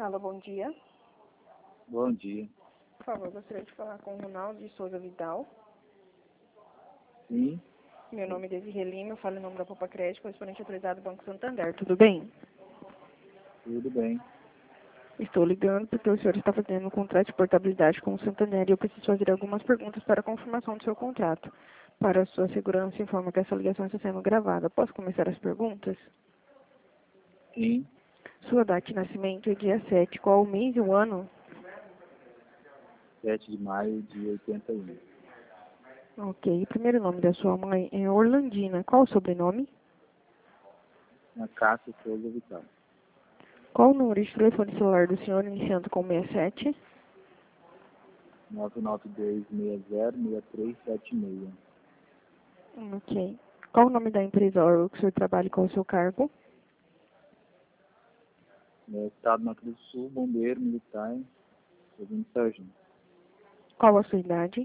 Alô, bom dia. Bom dia. Por favor, gostaria de falar com o Ronaldo de Souza Vidal. Sim, Meu nome é Desirê Lima, eu falo em nome da Poupa Crédito, correspondente autorizado do Banco Santander. Tudo bem? tudo bem. Estou ligando porque o senhor está fazendo um contrato de portabilidade com o Santander e eu preciso fazer algumas perguntas para a confirmação do seu contrato. Para a sua segurança, informo que essa ligação está sendo gravada. Posso começar as perguntas? Sim, Sua data de nascimento é dia 7. Qual o mês e o ano? 7 de maio de 81. Ok. O primeiro nome da sua mãe é Orlandina. Qual o sobrenome? Na Cássia Souza Vital. Qual o número de telefone celular do senhor iniciando com 67? 992606376. Ok. Qual o nome da empresa órgão que o senhor trabalha e qual o seu cargo? Estado do Mato Grosso do Sul, bombeiro militar, segundo sargento. Qual a sua idade?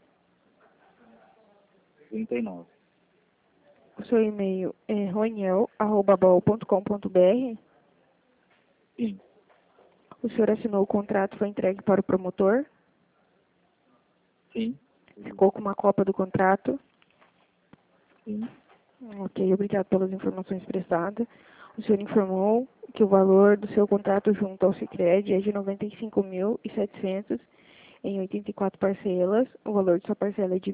39. O seu e-mail é roeniel@bol.com.br. Sim, O senhor assinou o contrato, foi entregue para o promotor. sim, Ficou com uma cópia do contrato. sim, Ok, obrigado pelas informações prestadas. O senhor informou que o valor do seu contrato junto ao Sicredi é de 95.700 em 84 parcelas. O valor de sua parcela é de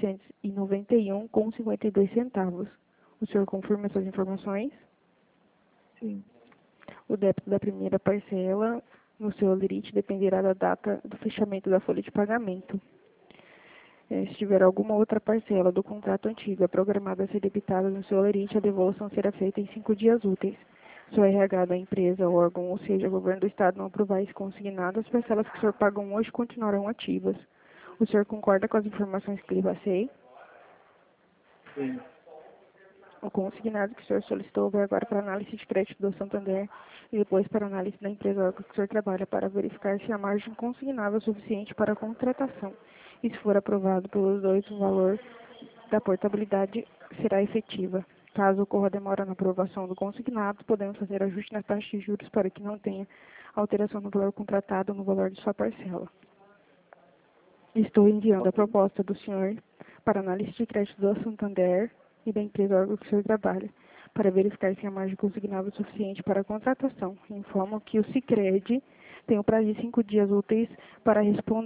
1.891,52 centavos. O senhor confirma essas informações? sim, O débito da primeira parcela no seu limite dependerá da data do fechamento da folha de pagamento. Se tiver alguma outra parcela do contrato antigo programada a ser debitada no seu limite, a devolução será feita em 5 dias úteis. Se o RH da empresa, órgão, ou seja, o governo do estado não aprovar esse consignado, as parcelas que o senhor pagam hoje continuarão ativas. O senhor concorda com as informações que lhe passei? sim, O consignado que o senhor solicitou vai agora para análise de crédito do Santander e depois para análise da empresa órgão que o senhor trabalha para verificar se a margem consignável é suficiente para a contratação. E se for aprovado pelos dois, o valor da portabilidade será efetiva. Caso ocorra demora na aprovação do consignado, podemos fazer ajuste na taxa de juros para que não tenha alteração no valor contratado ou no valor de sua parcela. Estou enviando a ok, proposta do senhor para análise de crédito do Santander e da empresa órgão que o senhor trabalha, para verificar se a margem consignável é suficiente para a contratação. Informo que o Sicredi tem o prazo de 5 dias úteis para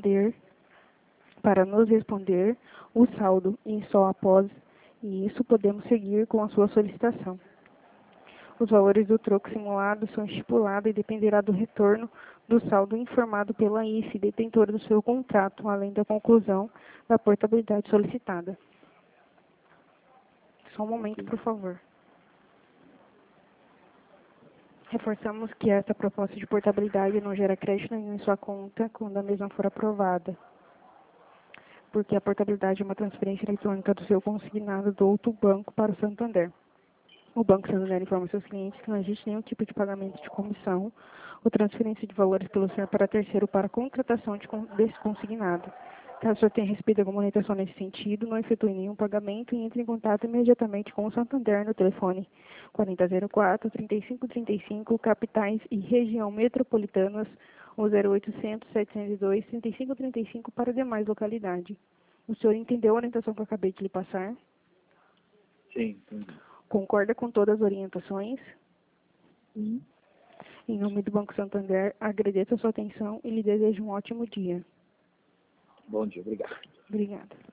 nos responder o saldo e só após isso podemos seguir com a sua solicitação. Os valores do troco simulado são estipulados e dependerá do retorno do saldo informado pela IFE, detentora do seu contrato, além da conclusão da portabilidade solicitada. Só um momento, ok. por favor. Reforçamos que esta proposta de portabilidade não gera crédito nenhum em sua conta quando a mesma for aprovada, porque a portabilidade é uma transferência eletrônica do seu consignado do outro banco para o Santander. O Banco Santander informa seus clientes que não existe nenhum tipo de pagamento de comissão ou transferência de valores pelo senhor para terceiro para contratação desse consignado. Caso o senhor tenha recebido alguma orientação nesse sentido, não efetue nenhum pagamento e entre em contato imediatamente com o Santander no telefone 4004-3535, capitais e região metropolitanas, ou 0800-702-3535 para demais localidades. O senhor entendeu a orientação que eu acabei de lhe passar? Sim, entendi. Concorda com todas as orientações? Sim, Em nome do Banco Santander, agradeço a sua atenção e lhe desejo um ótimo dia. bom dia, obrigado. Obrigada.